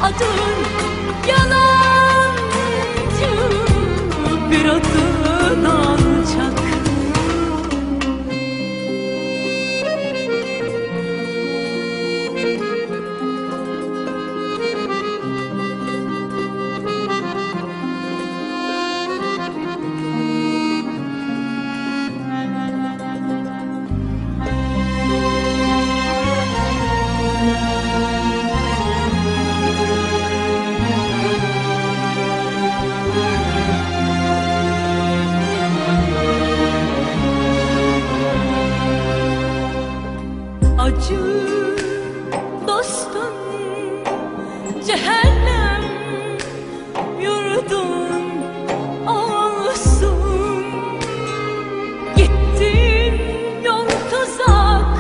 adın yalancı, bir adın alçak. Acı dostum, cehennem yurdun olsun. Gittin yol tuzak,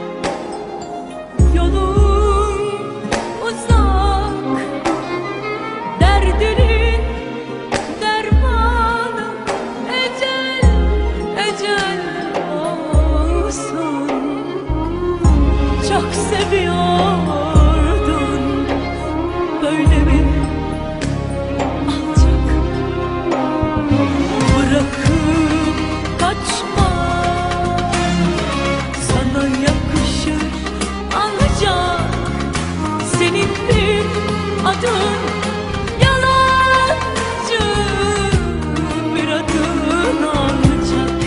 yolun uzak. Derdinin dermanı ecel, ecel olsun. Çok seviyordun böyle bir alçak. Bırakıp kaçma, sana yakışır ancak. Senin bir adın yalancı, bir adın alçak.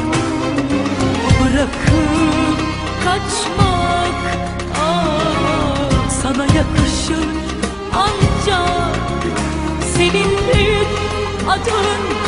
Bırakıp kaçmak sana yakışır ancak. Senin bir adın